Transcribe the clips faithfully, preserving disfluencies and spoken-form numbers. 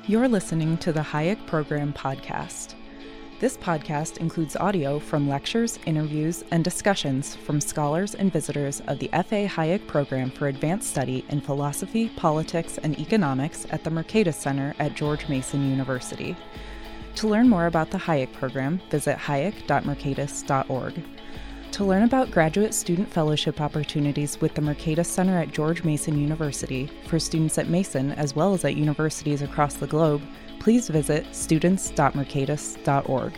You're listening to the Hayek Program podcast. This podcast includes audio from lectures, interviews, and discussions from scholars and visitors of the F A Hayek Program for Advanced Study in Philosophy, Politics, and Economics at the Mercatus Center at George Mason University. To learn more about the Hayek Program, visit hayek dot mercatus dot org. To learn about graduate student fellowship opportunities with the Mercatus Center at George Mason University for students at Mason as well as at universities across the globe, please visit students dot mercatus dot org.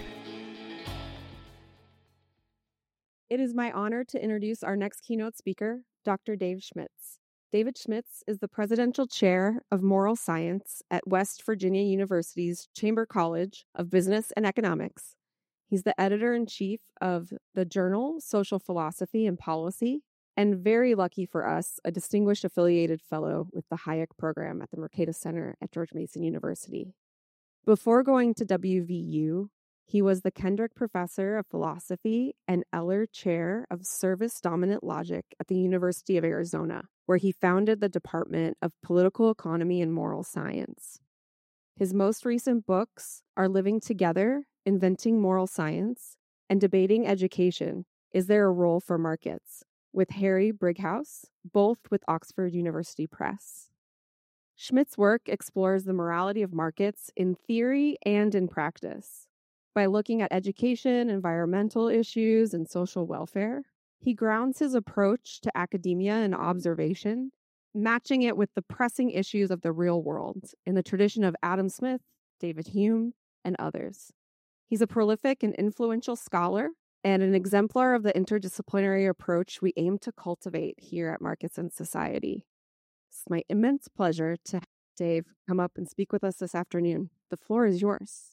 It is my honor to introduce our next keynote speaker, Doctor Dave Schmitz. David Schmitz is the Presidential Chair of Moral Science at West Virginia University's Chamber College of Business and Economics. He's the editor-in-chief of the journal Social Philosophy and Policy, and very lucky for us, a distinguished affiliated fellow with the Hayek Program at the Mercatus Center at George Mason University. Before going to W V U, he was the Kendrick Professor of Philosophy and Eller Chair of Service-Dominant Logic at the University of Arizona, where he founded the Department of Political Economy and Moral Science. His most recent books are Living Together, Inventing Moral Science, and Debating Education, Is There a Role for Markets, with Harry Brighouse, both with Oxford University Press. Schmitz's work explores the morality of markets in theory and in practice. By looking at education, environmental issues, and social welfare, he grounds his approach to academia and observation, matching it with the pressing issues of the real world in the tradition of Adam Smith, David Hume, and others. He's a prolific and influential scholar and an exemplar of the interdisciplinary approach we aim to cultivate here at Markets and Society. It's my immense pleasure to have Dave come up and speak with us this afternoon. The floor is yours.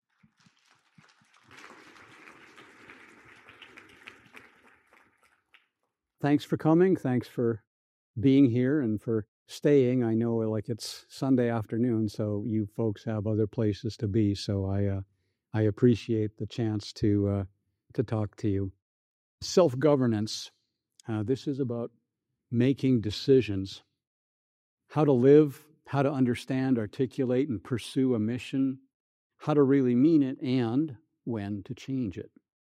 Thanks for coming. Thanks for being here and for staying. I know like it's Sunday afternoon, so you folks have other places to be. So I uh, I appreciate the chance to uh, to talk to you. Self-governance. Uh, this is about making decisions, how to live, how to understand, articulate, and pursue a mission, how to really mean it, and when to change it.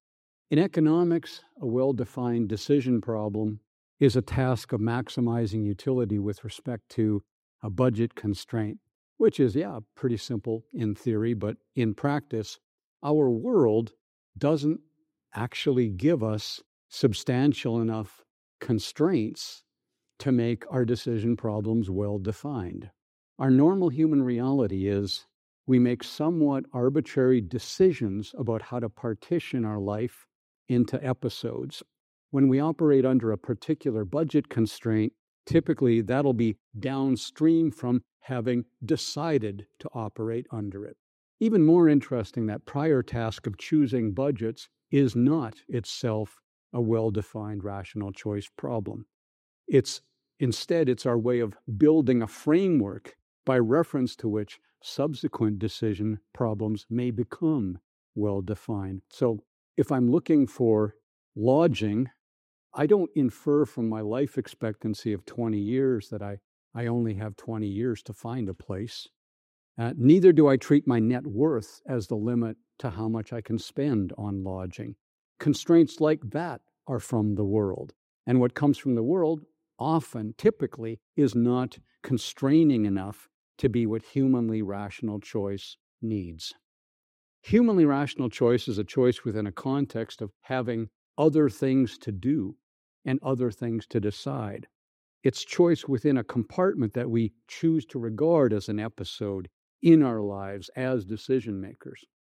In economics, a well-defined decision problem is a task of maximizing utility with respect to a budget constraint, which is, yeah, pretty simple in theory, but in practice, our world doesn't actually give us substantial enough constraints to make our decision problems well-defined. Our normal human reality is we make somewhat arbitrary decisions about how to partition our life into episodes. When we operate under a particular budget constraint, typically that'll be downstream from having decided to operate under it. Even more interesting, that prior task of choosing budgets is not itself a well-defined rational choice problem. It's instead, it's our way of building a framework by reference to which subsequent decision problems may become well-defined. So if I'm looking for lodging, I don't infer from my life expectancy of twenty years that I, I only have twenty years to find a place. Uh, neither do I treat my net worth as the limit to how much I can spend on lodging. Constraints like that are from the world. And what comes from the world often, typically, is not constraining enough to be what humanly rational choice needs. Humanly rational choice is a choice within a context of having other things to do and other things to decide. It's choice within a compartment that we choose to regard as an episode in our lives as decision makers.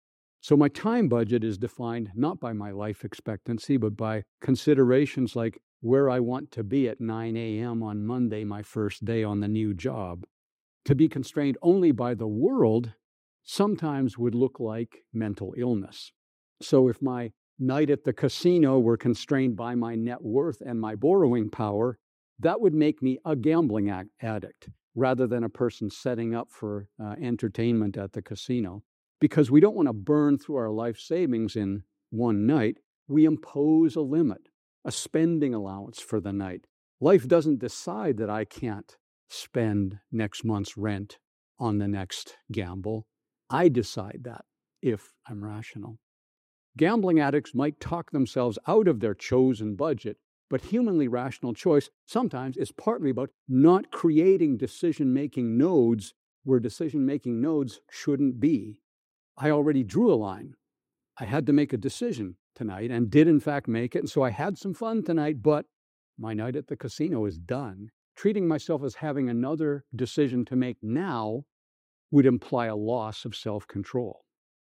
So my time budget is defined not by my life expectancy, but by considerations like where I want to be at nine a.m. on Monday, my first day on the new job. To be constrained only by the world sometimes would look like mental illness. So if my night at the casino were constrained by my net worth and my borrowing power, that would make me a gambling addict rather than a person setting up for uh, entertainment at the casino. Because we don't want to burn through our life savings in one night, we impose a limit, a spending allowance for the night. Life doesn't decide that I can't spend next month's rent on the next gamble. I decide that if I'm rational. Gambling addicts might talk themselves out of their chosen budget, but humanly rational choice sometimes is partly about not creating decision-making nodes where decision-making nodes shouldn't be. I already drew a line. I had to make a decision tonight and did in fact make it, and so I had some fun tonight, but my night at the casino is done. Treating myself as having another decision to make now would imply a loss of self-control.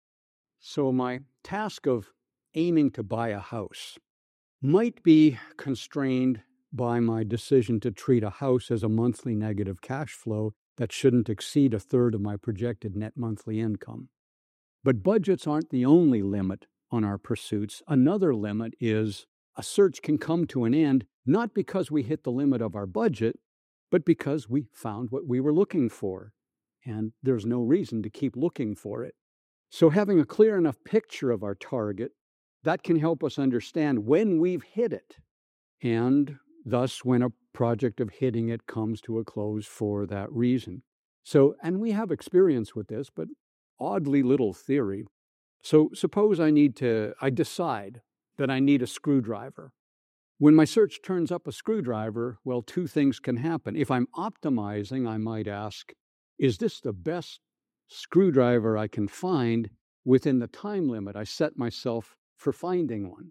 So my task of aiming to buy a house might be constrained by my decision to treat a house as a monthly negative cash flow that shouldn't exceed a third of my projected net monthly income. But budgets aren't the only limit on our pursuits. Another limit is a search can come to an end not because we hit the limit of our budget, but because we found what we were looking for, and there's no reason to keep looking for it. So having a clear enough picture of our target, that can help us understand when we've hit it, and thus when a project of hitting it comes to a close for that reason. So, and we have experience with this, but oddly little theory. So suppose I need to, I decide that I need a screwdriver. When my search turns up a screwdriver, well, two things can happen. If I'm optimizing, I might ask, is this the best screwdriver I can find within the time limit I set myself for finding one?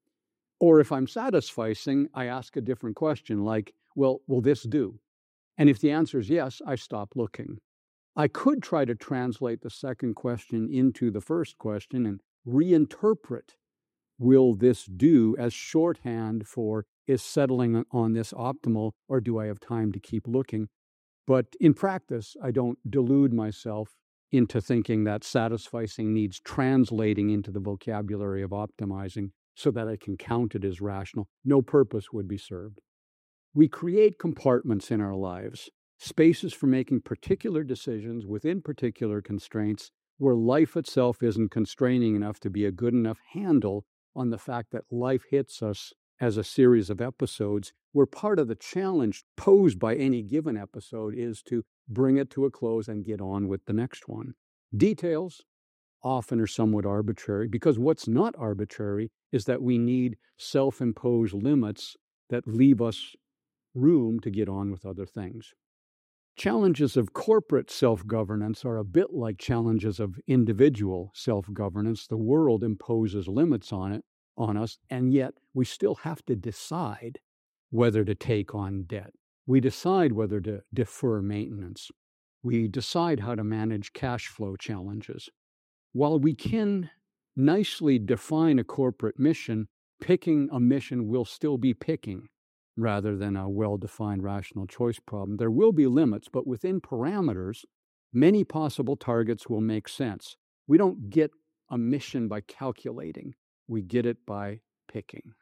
Or if I'm satisficing, I ask a different question like, well, will this do? And if the answer is yes, I stop looking. I could try to translate the second question into the first question and reinterpret will this do as shorthand for is settling on this optimal, or do I have time to keep looking? But in practice, I don't delude myself into thinking that satisficing needs translating into the vocabulary of optimizing so that I can count it as rational. No purpose would be served. We create compartments in our lives, spaces for making particular decisions within particular constraints where life itself isn't constraining enough to be a good enough handle on the fact that life hits us as a series of episodes, where part of the challenge posed by any given episode is to bring it to a close and get on with the next one. Details often are somewhat arbitrary, because what's not arbitrary is that we need self-imposed limits that leave us room to get on with other things. Challenges of corporate self-governance are a bit like challenges of individual self-governance. The world imposes limits on it, on us, and yet we still have to decide whether to take on debt. We decide whether to defer maintenance. We decide how to manage cash flow challenges. While we can nicely define a corporate mission, picking a mission will still be picking, rather than a well-defined rational choice problem. There will be limits, but within parameters, many possible targets will make sense. We don't get a mission by calculating. We get it by picking.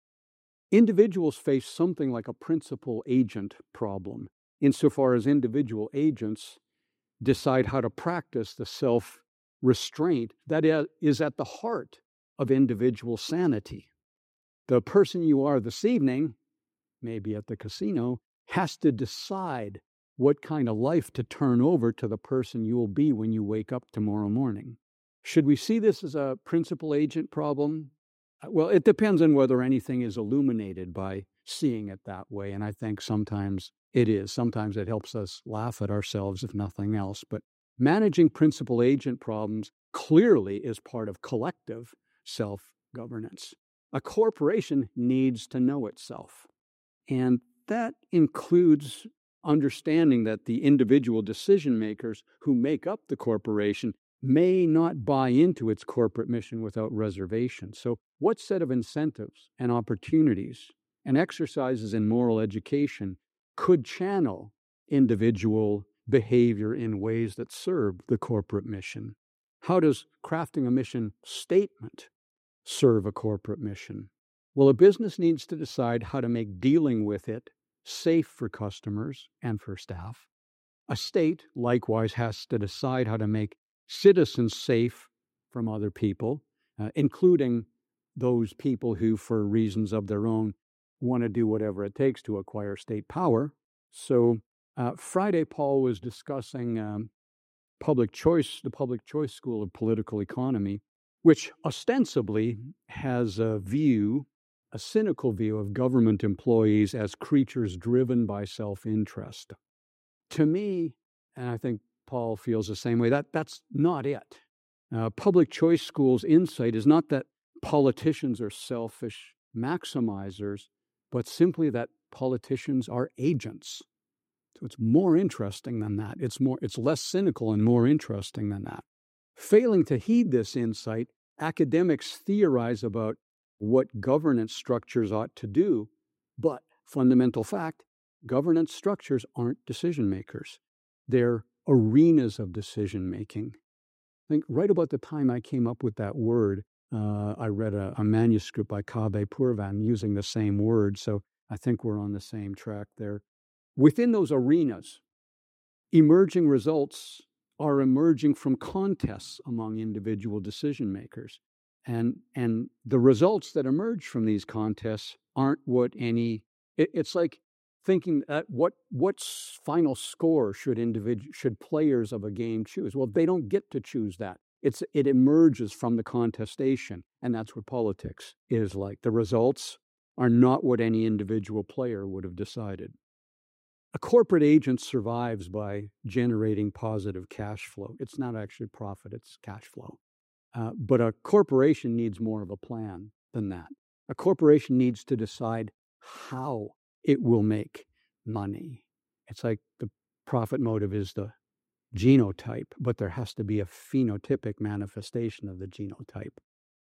Individuals face something like a principal-agent problem, insofar as individual agents decide how to practice the self-restraint that is at the heart of individual sanity. The person you are this evening, maybe at the casino, has to decide what kind of life to turn over to the person you will be when you wake up tomorrow morning. Should we see this as a principal agent problem? Well, it depends on whether anything is illuminated by seeing it that way, and I think sometimes it is. Sometimes it helps us laugh at ourselves, if nothing else. But managing principal agent problems clearly is part of collective self-governance. A corporation needs to know itself. And that includes understanding that the individual decision makers who make up the corporation may not buy into its corporate mission without reservation. So what set of incentives and opportunities and exercises in moral education could channel individual behavior in ways that serve the corporate mission? How does crafting a mission statement serve a corporate mission? Well, a business needs to decide how to make dealing with it safe for customers and for staff. A state, likewise, has to decide how to make citizens safe from other people, uh, including those people who, for reasons of their own, want to do whatever it takes to acquire state power. So uh, Friday, Paul was discussing um, public choice, the public choice school of political economy, which ostensibly has a view, a cynical view of government employees as creatures driven by self-interest. To me, and I think Paul feels the same way, that that's not it. Uh, public choice school's insight is not that politicians are selfish maximizers, but simply that politicians are agents. So it's more interesting than that. It's more, it's less cynical and more interesting than that. Failing to heed this insight, academics theorize about what governance structures ought to do, but fundamental fact, governance structures aren't decision makers. They're arenas of decision making. I think right about the time I came up with that word, uh, I read a, a manuscript by Kaveh Purvan using the same word, so I think we're on the same track there. Within those arenas, emerging results are emerging from contests among individual decision makers. And, and the results that emerge from these contests aren't what any, it, it's like thinking at what what final score should individual should players of a game choose? Well, they don't get to choose that. It's it emerges from the contestation, and that's what politics is like. The results are not what any individual player would have decided. A corporate agent survives by generating positive cash flow. It's not actually profit, it's cash flow. Uh, but a corporation needs more of a plan than that. A corporation needs to decide how it will make money. It's like the profit motive is the genotype, but there has to be a phenotypic manifestation of the genotype.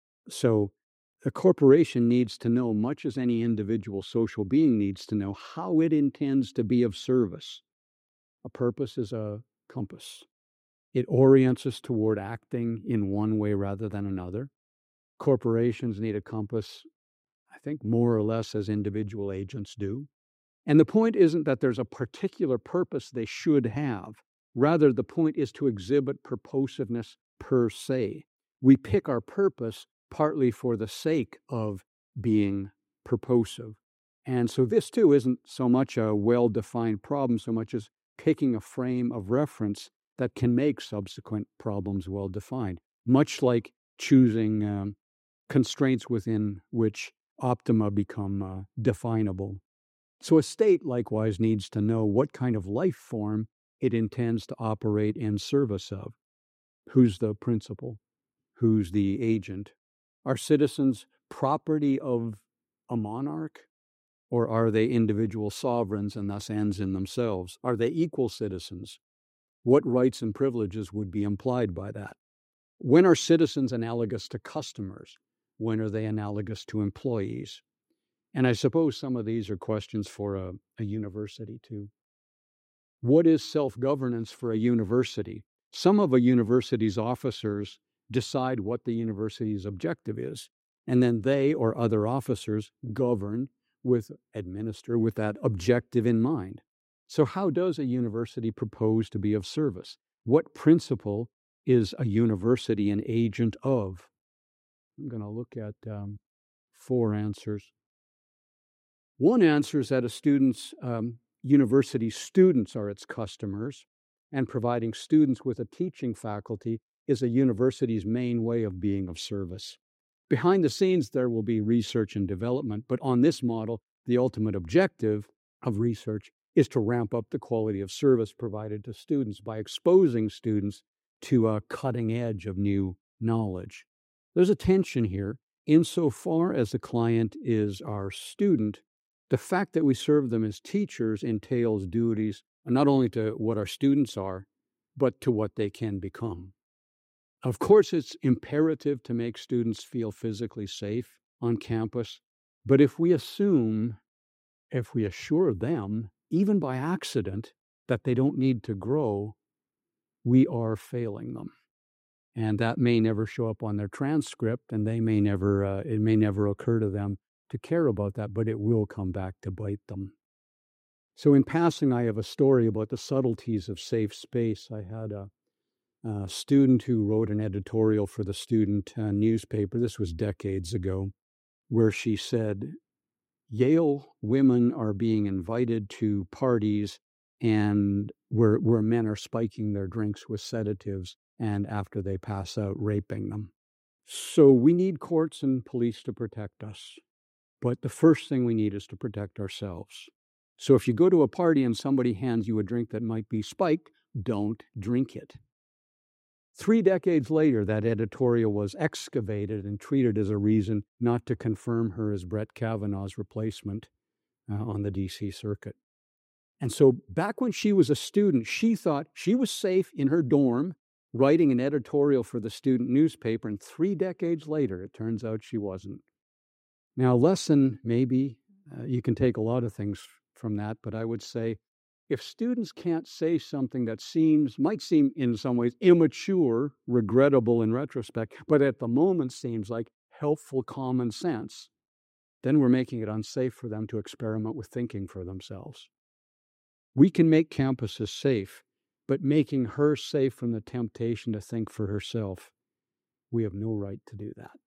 So a corporation needs to know, much as any individual social being needs to know, how it intends to be of service. A purpose is a compass. It orients us toward acting in one way rather than another. Corporations need a compass, I think, more or less as individual agents do. And the point isn't that there's a particular purpose they should have. Rather, the point is to exhibit purposiveness per se. We pick our purpose partly for the sake of being purposive. And so this, too, isn't so much a well-defined problem so much as picking a frame of reference that can make subsequent problems well-defined, much like choosing um, constraints within which optima become uh, definable. So a state likewise needs to know what kind of life form it intends to operate in service of. Who's the principal? Who's the agent? Are citizens property of a monarch? Or are they individual sovereigns and thus ends in themselves? Are they equal citizens? What rights and privileges would be implied by that? When are citizens analogous to customers? When are they analogous to employees? And I suppose some of these are questions for a, a university too. What is self-governance for a university? Some of a university's officers decide what the university's objective is, and then they or other officers govern with, administer with that objective in mind. So how does a university propose to be of service? What principle is a university an agent of? I'm going to look at um, four answers. One answer is that a student's um, university students are its customers, and providing students with a teaching faculty is a university's main way of being of service. Behind the scenes, there will be research and development, but on this model, the ultimate objective of research is to ramp up the quality of service provided to students by exposing students to a cutting edge of new knowledge. There's a tension here. Insofar as the client is our student, the fact that we serve them as teachers entails duties not only to what our students are, but to what they can become. Of course, it's imperative to make students feel physically safe on campus, but if we assume, if we assure them, even by accident, that they don't need to grow, we are failing them. And that may never show up on their transcript, and they may never, uh, it may never occur to them to care about that, but it will come back to bite them. So in passing, I have a story about the subtleties of safe space. I had a, a student who wrote an editorial for the student uh, newspaper, this was decades ago, where she said, Yale women are being invited to parties and where, where men are spiking their drinks with sedatives and after they pass out, raping them. So we need courts and police to protect us. But the first thing we need is to protect ourselves. So if you go to a party and somebody hands you a drink that might be spiked, don't drink it. Three decades later, that editorial was excavated and treated as a reason not to confirm her as Brett Kavanaugh's replacement uh, on the D C circuit. And so back when she was a student, she thought she was safe in her dorm writing an editorial for the student newspaper, and three decades later, it turns out she wasn't. Now, a lesson, maybe, uh, you can take a lot of things from that, but I would say if students can't say something that seems, might seem in some ways immature, regrettable in retrospect, but at the moment seems like helpful common sense, then we're making it unsafe for them to experiment with thinking for themselves. We can make campuses safe, but making her safe from the temptation to think for herself, we have no right to do that.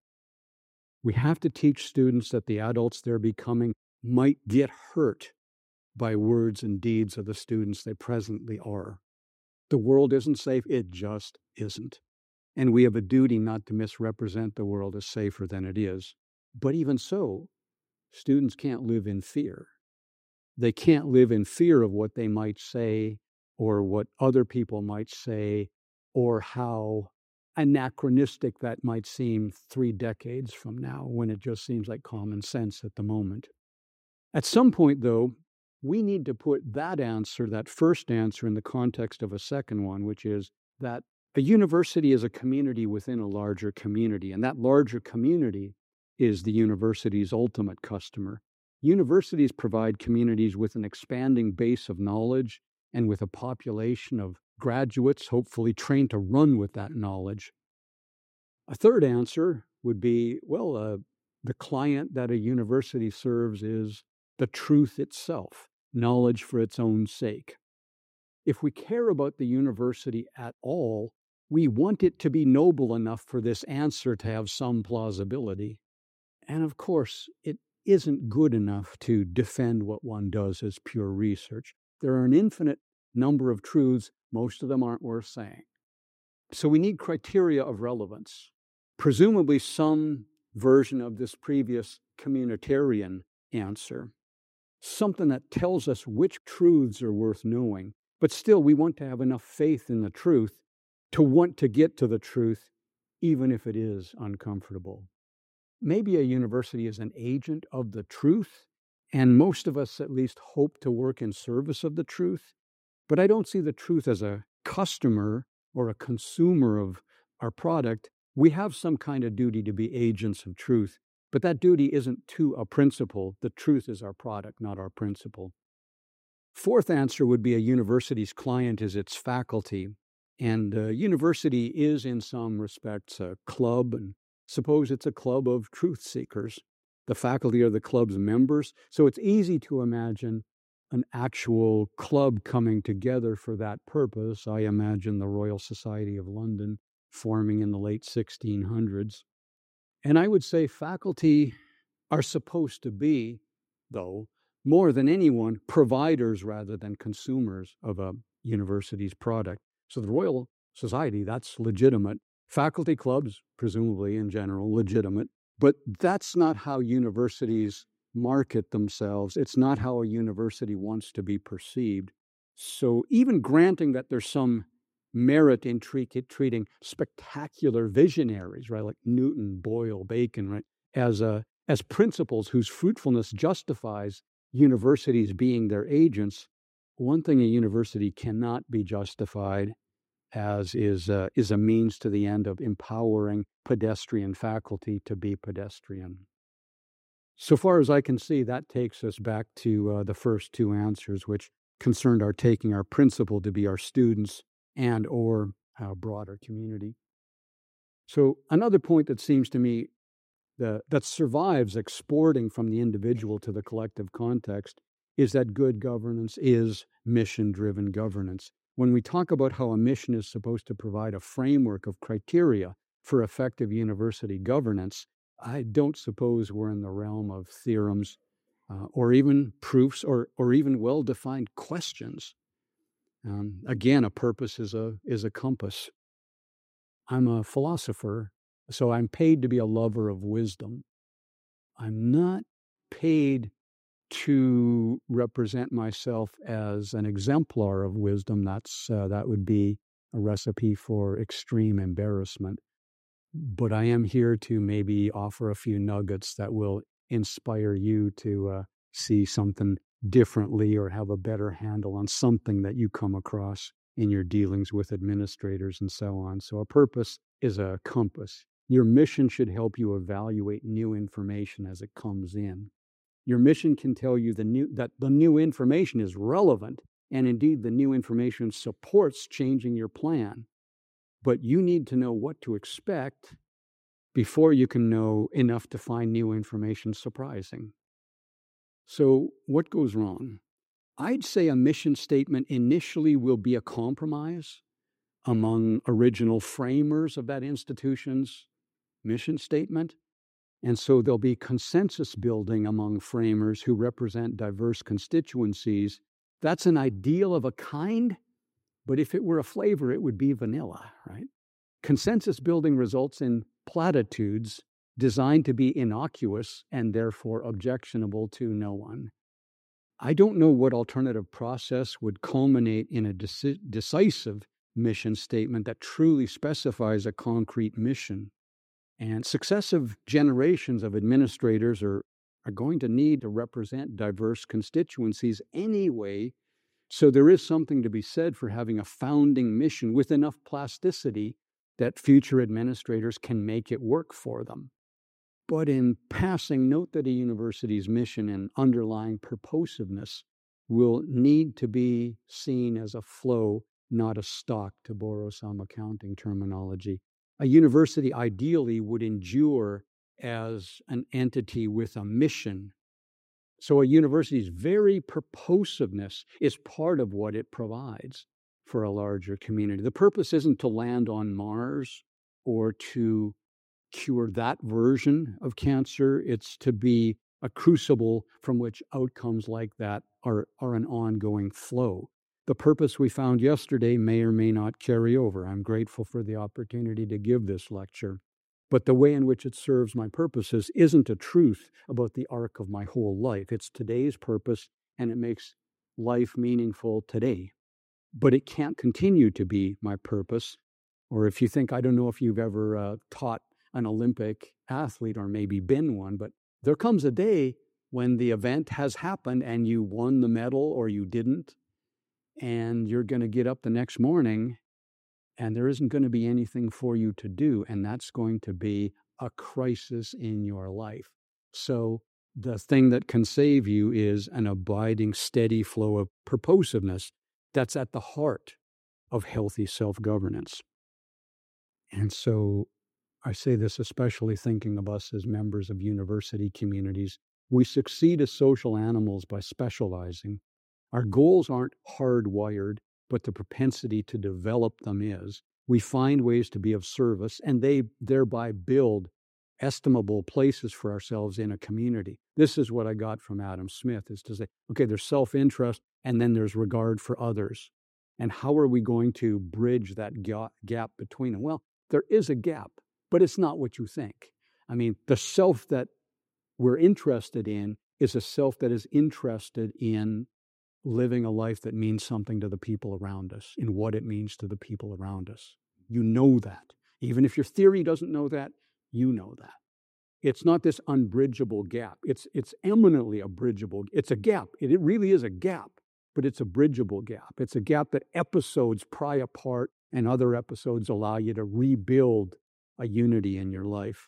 We have to teach students that the adults they're becoming might get hurt by words and deeds of the students they presently are. The world isn't safe, it just isn't. And we have a duty not to misrepresent the world as safer than it is. But even so, students can't live in fear. They can't live in fear of what they might say or what other people might say or how anachronistic that might seem three decades from now when it just seems like common sense at the moment. At some point, though, we need to put that answer, that first answer, in the context of a second one, which is that a university is a community within a larger community, and that larger community is the university's ultimate customer. Universities provide communities with an expanding base of knowledge and with a population of graduates, hopefully trained to run with that knowledge. A third answer would be, well, uh, the client that a university serves is the truth itself, knowledge for its own sake. If we care about the university at all, we want it to be noble enough for this answer to have some plausibility. And of course, it isn't good enough to defend what one does as pure research. There are an infinite number of truths, most of them aren't worth saying. So we need criteria of relevance, presumably some version of this previous communitarian answer, something that tells us which truths are worth knowing. But still, we want to have enough faith in the truth to want to get to the truth, even if it is uncomfortable. Maybe a university is an agent of the truth, and most of us at least hope to work in service of the truth. But I don't see the truth as a customer or a consumer of our product. We have some kind of duty to be agents of truth, but that duty isn't to a principle. The truth is our product, not our principle. Fourth answer would be a university's client is its faculty. And a university is, in some respects, a club, and suppose it's a club of truth seekers. The faculty are the club's members, so it's easy to imagine an actual club coming together for that purpose. I imagine the Royal Society of London forming in the late sixteen hundreds. And I would say faculty are supposed to be, though, more than anyone, providers rather than consumers of a university's product. So the Royal Society, that's legitimate. Faculty clubs, presumably in general, legitimate. But that's not how universities market themselves. It's not how a university wants to be perceived. So even granting that there's some merit in treat, treating spectacular visionaries, right, like Newton, Boyle, Bacon, right, as a, as principles whose fruitfulness justifies universities being their agents, one thing a university cannot be justified as is uh, is a means to the end of empowering pedestrian faculty to be pedestrian. So far as I can see, that takes us back to uh, the first two answers, which concerned our taking our principle to be our students and or our broader community. So another point that seems to me the, that survives exporting from the individual to the collective context is that good governance is mission-driven governance. When we talk about how a mission is supposed to provide a framework of criteria for effective university governance, I don't suppose we're in the realm of theorems uh, or even proofs or, or even well-defined questions. Um, again, a purpose is a is a compass. I'm a philosopher, so I'm paid to be a lover of wisdom. I'm not paid to represent myself as an exemplar of wisdom. That's uh, that would be a recipe for extreme embarrassment. But I am here to maybe offer a few nuggets that will inspire you to uh, see something differently or have a better handle on something that you come across in your dealings with administrators and so on. So a purpose is a compass. Your mission should help you evaluate new information as it comes in. Your mission can tell you the new, that the new information is relevant, and indeed the new information supports changing your plan. But you need to know what to expect before you can know enough to find new information surprising. So what goes wrong? I'd say a mission statement initially will be a compromise among original framers of that institution's mission statement. And so there'll be consensus building among framers who represent diverse constituencies. That's an ideal of a kind, but if it were a flavor, it would be vanilla, right? Consensus building results in platitudes designed to be innocuous and therefore objectionable to no one. I don't know what alternative process would culminate in a deci- decisive mission statement that truly specifies a concrete mission. And successive generations of administrators are, are going to need to represent diverse constituencies anyway. So there is something to be said for having a founding mission with enough plasticity that future administrators can make it work for them. But in passing, note that a university's mission and underlying purposiveness will need to be seen as a flow, not a stock, to borrow some accounting terminology. A university ideally would endure as an entity with a mission. So a university's very purposiveness is part of what it provides for a larger community. The purpose isn't to land on Mars or to cure that version of cancer. It's to be a crucible from which outcomes like that are, are an ongoing flow. The purpose we found yesterday may or may not carry over. I'm grateful for the opportunity to give this lecture. But the way in which it serves my purposes isn't a truth about the arc of my whole life. It's today's purpose, and it makes life meaningful today. But it can't continue to be my purpose. Or if you think, I don't know if you've ever uh, taught an Olympic athlete or maybe been one, but there comes a day when the event has happened and you won the medal or you didn't, and you're going to get up the next morning and there isn't going to be anything for you to do, and that's going to be a crisis in your life. So the thing that can save you is an abiding, steady flow of purposiveness that's at the heart of healthy self-governance. And so I say this especially thinking of us as members of university communities. We succeed as social animals by specializing. Our goals aren't hardwired, but the propensity to develop them is. We find ways to be of service, and they thereby build estimable places for ourselves in a community. This is what I got from Adam Smith, is to say, okay, there's self-interest, and then there's regard for others. And how are we going to bridge that gap between them? Well, there is a gap, but it's not what you think. I mean, the self that we're interested in is a self that is interested in living a life that means something to the people around us, in what it means to the people around us. You know that. Even if your theory doesn't know that, you know that. It's not this unbridgeable gap. It's it's eminently a bridgeable. It's a gap. It, it really is a gap, but it's a bridgeable gap. It's a gap that episodes pry apart and other episodes allow you to rebuild a unity in your life.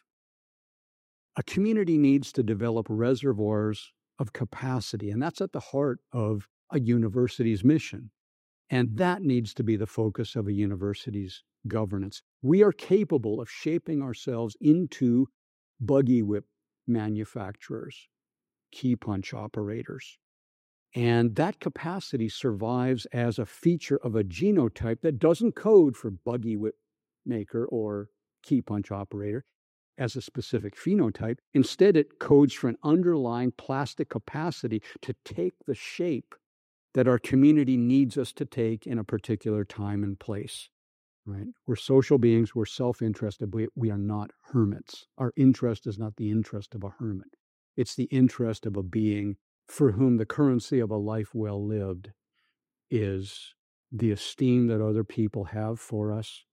A community needs to develop reservoirs of capacity, and that's at the heart of a university's mission. And that needs to be the focus of a university's governance. We are capable of shaping ourselves into buggy whip manufacturers, key punch operators. And that capacity survives as a feature of a genotype that doesn't code for buggy whip maker or key punch operator as a specific phenotype. Instead, it codes for an underlying plastic capacity to take the shape that our community needs us to take in a particular time and place. Right? We're social beings. We're self-interested. We, we are not hermits. Our interest is not the interest of a hermit. It's the interest of a being for whom the currency of a life well lived is the esteem that other people have for us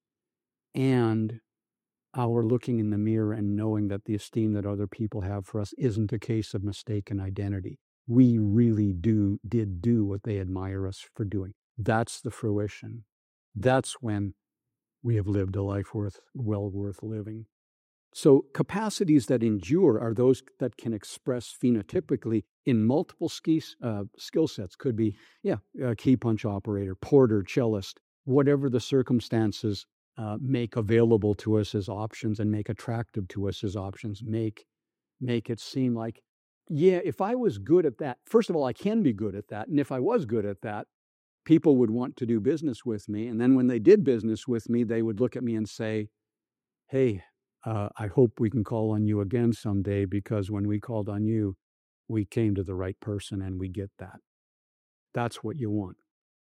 and our looking in the mirror and knowing that the esteem that other people have for us isn't a case of mistaken identity. We really do, did do what they admire us for doing. That's the fruition. That's when we have lived a life worth, well worth living. So capacities that endure are those that can express phenotypically in multiple skis, uh, skill sets. Could be, yeah, a key punch operator, porter, cellist, whatever the circumstances uh, make available to us as options and make attractive to us as options, make, make it seem like, yeah, if I was good at that, first of all, I can be good at that. And if I was good at that, people would want to do business with me. And then when they did business with me, they would look at me and say, hey, uh, I hope we can call on you again someday, because when we called on you, we came to the right person, and we get that. That's what you want.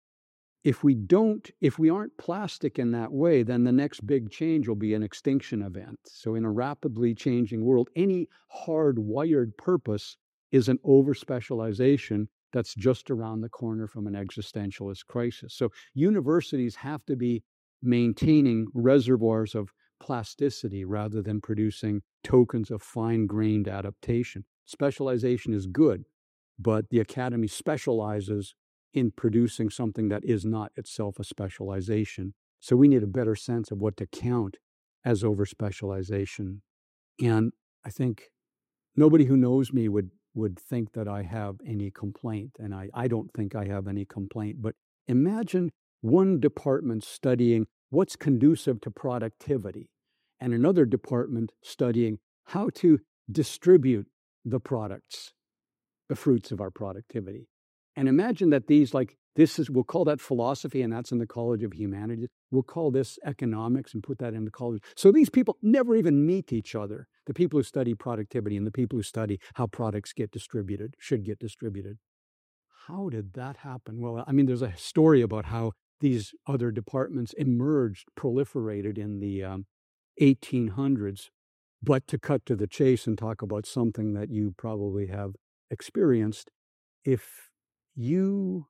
If we don't, if we aren't plastic in that way, then the next big change will be an extinction event. So in a rapidly changing world, any hardwired purpose is an over-specialization that's just around the corner from an existentialist crisis. So universities have to be maintaining reservoirs of plasticity rather than producing tokens of fine-grained adaptation. Specialization is good, but the academy specializes in producing something that is not itself a specialization. So we need a better sense of what to count as over-specialization. And I think nobody who knows me would would think that I have any complaint, and I, I don't think I have any complaint. But imagine one department studying what's conducive to productivity and another department studying how to distribute the products, the fruits of our productivity. And imagine that these, like, this is, we'll call that philosophy, and that's in the College of Humanities. We'll call this economics and put that in the college. So these people never even meet each other, the people who study productivity and the people who study how products get distributed, should get distributed. How did that happen? Well, I mean, there's a story about how these other departments emerged, proliferated in the um, eighteen hundreds. But to cut to the chase and talk about something that you probably have experienced, if you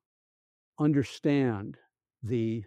understand the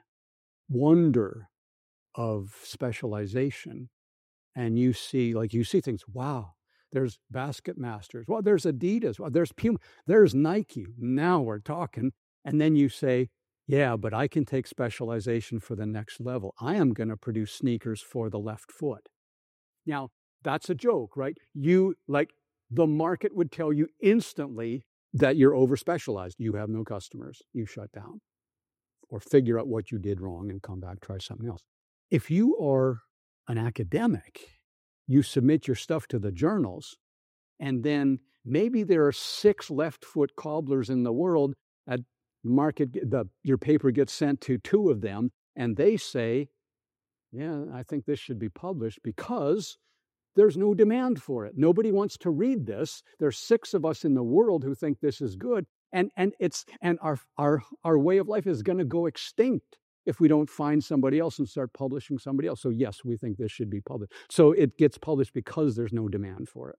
wonder of specialization and you see, like you see things, wow, there's Basket Masters, well, there's Adidas, well, there's Puma, there's Nike, now we're talking. And then you say, yeah, but I can take specialization for the next level. I am going to produce sneakers for the left foot. Now, that's a joke, right? You, like, the market would tell you instantly that you're over-specialized. You have no customers. You shut down. Or figure out what you did wrong and come back, try something else. If you are an academic, you submit your stuff to the journals, and then maybe there are six left-foot cobblers in the world. At market, the, your paper gets sent to two of them, and they say, yeah, I think this should be published because there's no demand for it. Nobody wants to read this. There's six of us in the world who think this is good. And and it's and our our our way of life is going to go extinct if we don't find somebody else and start publishing somebody else. So yes, we think this should be published. So it gets published because there's no demand for it.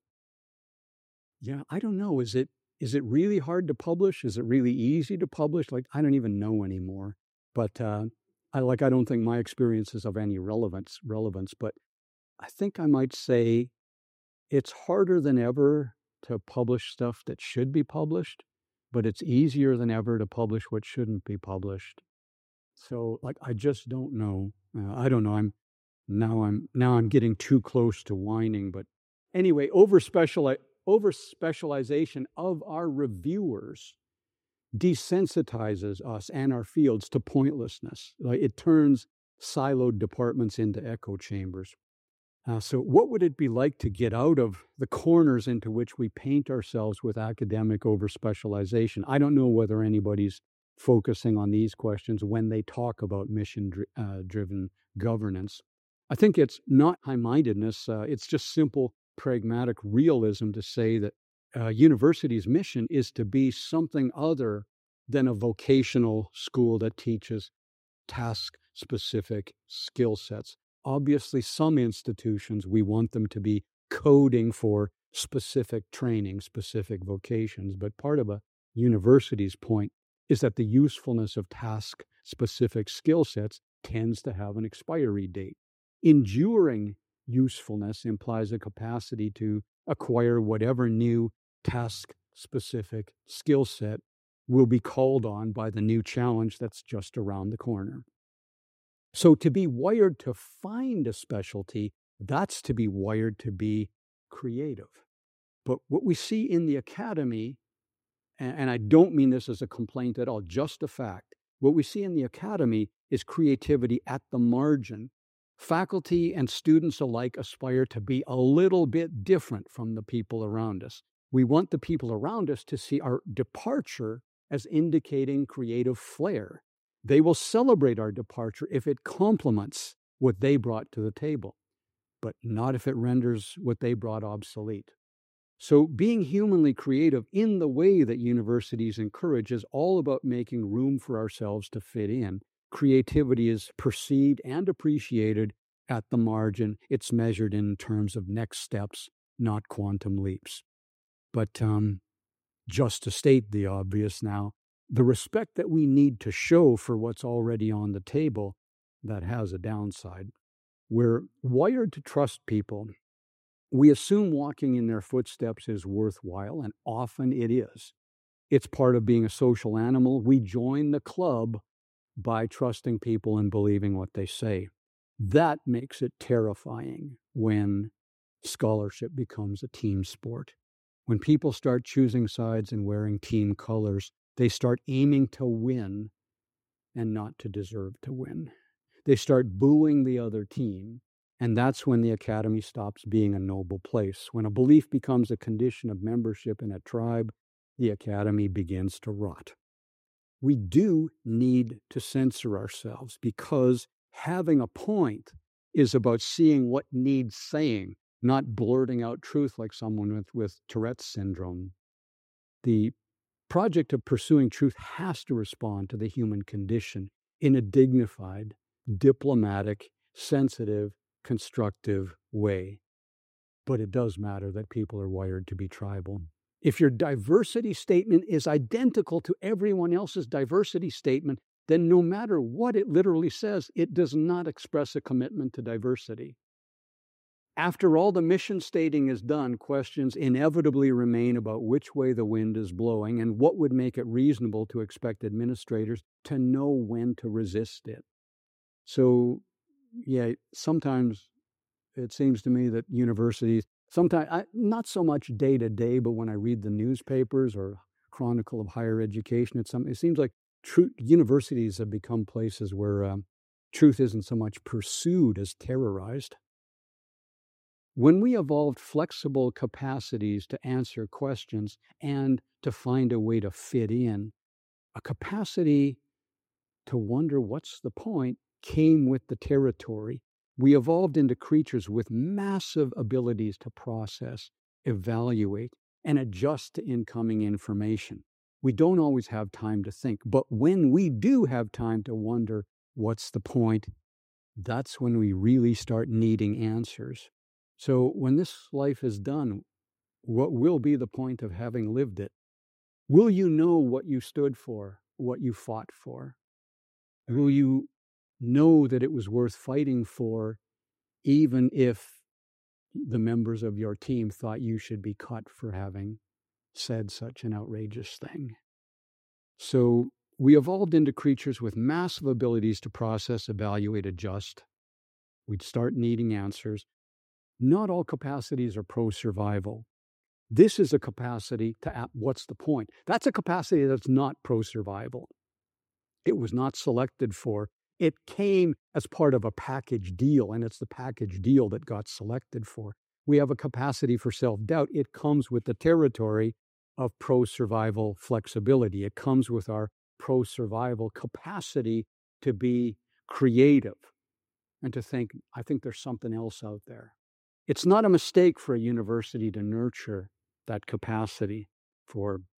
Yeah, I don't know. Is it is it really hard to publish? Is it really easy to publish? Like, I don't even know anymore. But uh, I like I don't think my experience is of any relevance relevance, but I think I might say it's harder than ever to publish stuff that should be published, but it's easier than ever to publish what shouldn't be published. So, like, I just don't know. Uh, I don't know. I'm now I'm now I'm getting too close to whining. But anyway, over speciali- over specialization of our reviewers desensitizes us and our fields to pointlessness. Like, it turns siloed departments into echo chambers. Uh, so what would it be like to get out of the corners into which we paint ourselves with academic over-specialization? I don't know whether anybody's focusing on these questions when they talk about mission-driven uh, governance. I think it's not high-mindedness. Uh, it's just simple, pragmatic realism to say that uh, university's mission is to be something other than a vocational school that teaches task-specific skill sets. Obviously, some institutions, we want them to be coding for specific training, specific vocations, but part of a university's point is that the usefulness of task-specific skill sets tends to have an expiry date. Enduring usefulness implies a capacity to acquire whatever new task-specific skill set will be called on by the new challenge that's just around the corner. So to be wired to find a specialty, that's to be wired to be creative. But what we see in the academy, and I don't mean this as a complaint at all, just a fact, what we see in the academy is creativity at the margin. Faculty and students alike aspire to be a little bit different from the people around us. We want the people around us to see our departure as indicating creative flair. They will celebrate our departure if it complements what they brought to the table, but not if it renders what they brought obsolete. So being humanly creative in the way that universities encourage is all about making room for ourselves to fit in. Creativity is perceived and appreciated at the margin. It's measured in terms of next steps, not quantum leaps. But um, just to state the obvious now, the respect that we need to show for what's already on the table, that has a downside. We're wired to trust people. We assume walking in their footsteps is worthwhile, and often it is. It's part of being a social animal. We join the club by trusting people and believing what they say. That makes it terrifying when scholarship becomes a team sport. When people start choosing sides and wearing team colors, they start aiming to win and not to deserve to win. They start booing the other team, and that's when the academy stops being a noble place. When a belief becomes a condition of membership in a tribe, the academy begins to rot. We do need to censor ourselves because having a point is about seeing what needs saying, not blurting out truth like someone with, with Tourette's syndrome. The project of pursuing truth has to respond to the human condition in a dignified, diplomatic, sensitive, constructive way. But it does matter that people are wired to be tribal. If your diversity statement is identical to everyone else's diversity statement, then no matter what it literally says, it does not express a commitment to diversity. After all the mission stating is done, questions inevitably remain about which way the wind is blowing and what would make it reasonable to expect administrators to know when to resist it. So, yeah, sometimes it seems to me that universities, sometimes, I, not so much day to day, but when I read the newspapers or Chronicle of Higher Education, it's some, it seems like true, universities have become places where um, truth isn't so much pursued as terrorized. When we evolved flexible capacities to answer questions and to find a way to fit in, a capacity to wonder what's the point came with the territory. We evolved into creatures with massive abilities to process, evaluate, and adjust to incoming information. We don't always have time to think, but when we do have time to wonder what's the point, that's when we really start needing answers. So when this life is done, what will be the point of having lived it? Will you know what you stood for, what you fought for? Will you know that it was worth fighting for, even if the members of your team thought you should be cut for having said such an outrageous thing? So we evolved into creatures with massive abilities to process, evaluate, adjust. We'd start needing answers. Not all capacities are pro-survival. This is a capacity to, what's the point? That's a capacity that's not pro-survival. It was not selected for. It came as part of a package deal, and it's the package deal that got selected for. We have a capacity for self-doubt. It comes with the territory of pro-survival flexibility. It comes with our pro-survival capacity to be creative and to think, I think there's something else out there. It's not a mistake for a university to nurture that capacity for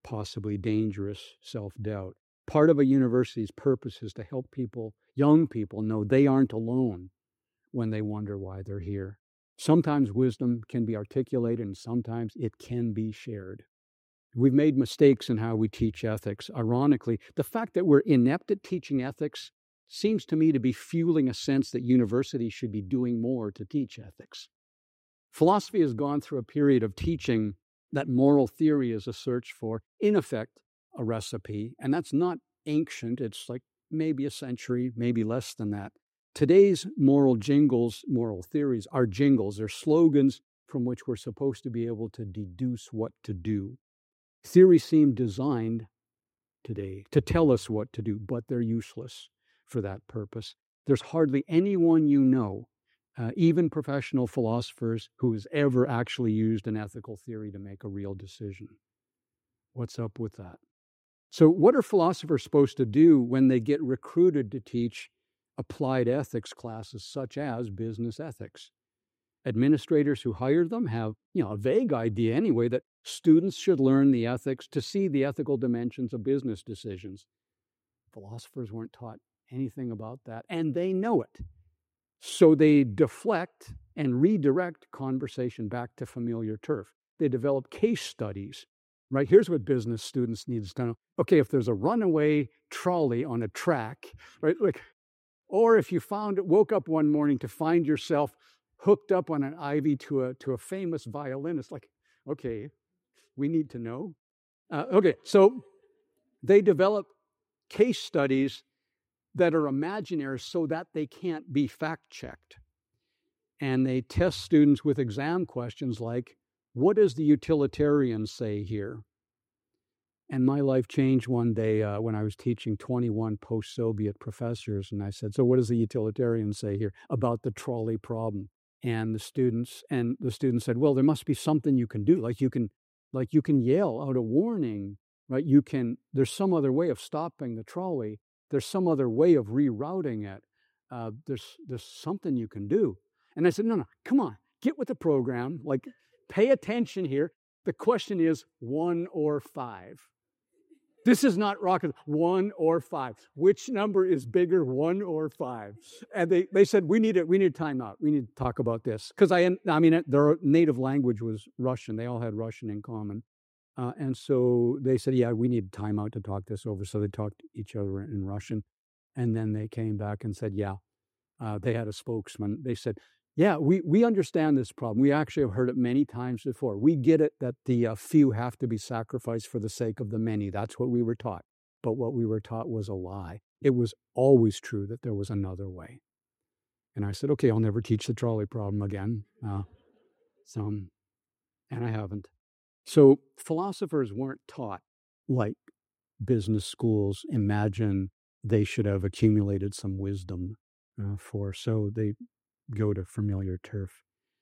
possibly dangerous self-doubt. Part of a university's purpose is to help people, young people, know they aren't alone when they wonder why they're here. Sometimes wisdom can be articulated and sometimes it can be shared. We've made mistakes in how we teach ethics. Ironically, the fact that we're inept at teaching ethics seems to me to be fueling a sense that universities should be doing more to teach ethics. Philosophy has gone through a period of teaching that moral theory is a search for, in effect, a recipe, and that's not ancient. It's like maybe a century, maybe less than that. Today's moral jingles, moral theories, are jingles. They're slogans from which we're supposed to be able to deduce what to do. Theories seem designed today to tell us what to do, but they're useless for that purpose. There's hardly anyone you know, uh, even professional philosophers, who has ever actually used an ethical theory to make a real decision. What's up with that? So what are philosophers supposed to do when they get recruited to teach applied ethics classes such as business ethics? Administrators who hire them have, you know, a vague idea anyway that students should learn the ethics to see the ethical dimensions of business decisions. Philosophers weren't taught anything about that, and they know it. So they deflect and redirect conversation back to familiar turf. They develop case studies. Right, here's what business students need to know. Okay, if there's a runaway trolley on a track, right, like, or if you found woke up one morning to find yourself hooked up on an ivy to a to a famous violinist, like, okay, we need to know. Uh, okay, so they develop case studies that are imaginary so that they can't be fact-checked. And they test students with exam questions like, what does the utilitarian say here? And my life changed one day uh, when I was teaching twenty-one post-Soviet professors. And I said, so what does the utilitarian say here about the trolley problem? And the students and the students said, well, there must be something you can do. Like you can, like you can yell out a warning, right? You can, there's some other way of stopping the trolley. There's some other way of rerouting it. Uh, there's, there's something you can do. And I said, no, no, come on, get with the program. Like, pay attention here. The question is one or five. This is not rocket. One or five. Which number is bigger, one or five? And they, they said, we need it. We need a timeout. We need to talk about this. Because I, I mean, their native language was Russian. They all had Russian in common. Uh, and so they said, yeah, we need a timeout to talk this over. So they talked to each other in Russian. And then they came back and said, yeah, uh, they had a spokesman. They said, yeah, we, we understand this problem. We actually have heard it many times before. We get it that the uh, few have to be sacrificed for the sake of the many. That's what we were taught. But what we were taught was a lie. It was always true that there was another way. And I said, okay, I'll never teach the trolley problem again. Uh, so, and I haven't. So philosophers weren't taught like business schools imagine they should have accumulated some wisdom uh, for. So they go to familiar turf.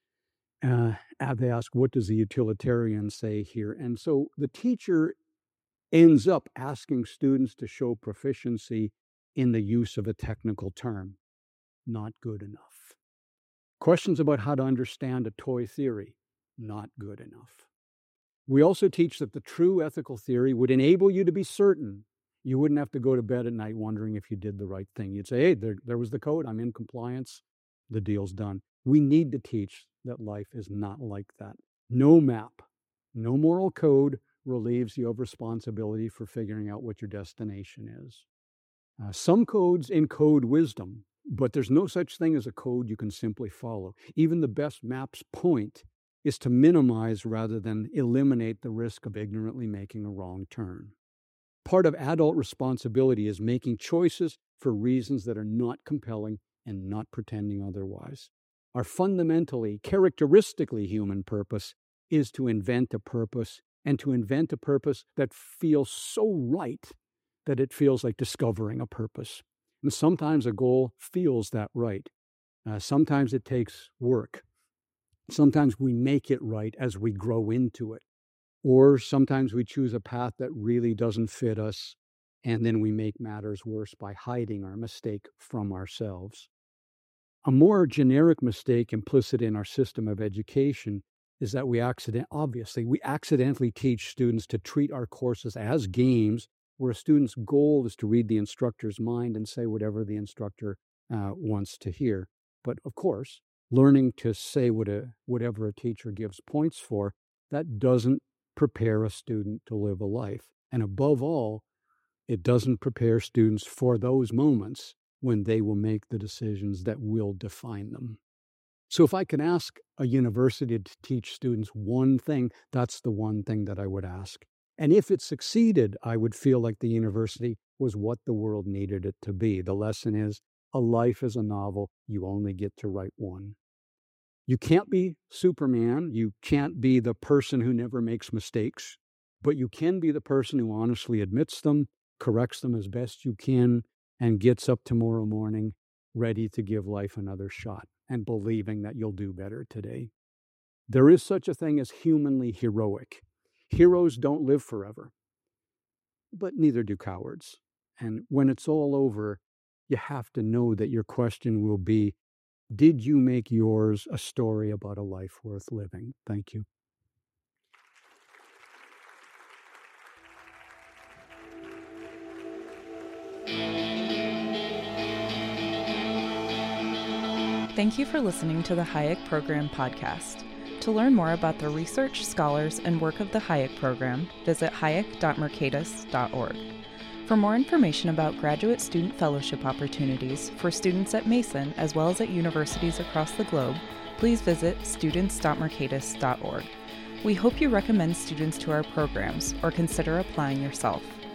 Uh, they ask, what does the utilitarian say here? And so the teacher ends up asking students to show proficiency in the use of a technical term. Not good enough. Questions about how to understand a toy theory. Not good enough. We also teach that the true ethical theory would enable you to be certain. You wouldn't have to go to bed at night wondering if you did the right thing. You'd say, hey, there, there was the code. I'm in compliance. The deal's done. We need to teach that life is not like that. No map, no moral code relieves you of responsibility for figuring out what your destination is. Uh, some codes encode wisdom, but there's no such thing as a code you can simply follow. Even the best map's point is to minimize rather than eliminate the risk of ignorantly making a wrong turn. Part of adult responsibility is making choices for reasons that are not compelling and not pretending otherwise. Our fundamentally, characteristically human purpose is to invent a purpose, and to invent a purpose that feels so right that it feels like discovering a purpose. And sometimes a goal feels that right. Uh, sometimes it takes work. Sometimes we make it right as we grow into it. Or sometimes we choose a path that really doesn't fit us, and then we make matters worse by hiding our mistake from ourselves. A more generic mistake implicit in our system of education is that we accident, obviously, we accidentally teach students to treat our courses as games, where a student's goal is to read the instructor's mind and say whatever the instructor uh, wants to hear. But of course, learning to say what a, whatever a teacher gives points for, that doesn't prepare a student to live a life. And above all, it doesn't prepare students for those moments when they will make the decisions that will define them. So if I could ask a university to teach students one thing, that's the one thing that I would ask. And if it succeeded, I would feel like the university was what the world needed it to be. The lesson is, a life is a novel. You only get to write one. You can't be Superman. You can't be the person who never makes mistakes, but you can be the person who honestly admits them, corrects them as best you can, and gets up tomorrow morning ready to give life another shot and believing that you'll do better today. There is such a thing as humanly heroic. Heroes don't live forever, but neither do cowards. And when it's all over, you have to know that your question will be, did you make yours a story about a life worth living? Thank you. Thank you for listening to the Hayek Program podcast. To learn more about the research, scholars, and work of the Hayek Program, visit hayek dot mercatus dot org. For more information about graduate student fellowship opportunities for students at Mason as well as at universities across the globe, please visit students dot mercatus dot org. We hope you recommend students to our programs or consider applying yourself.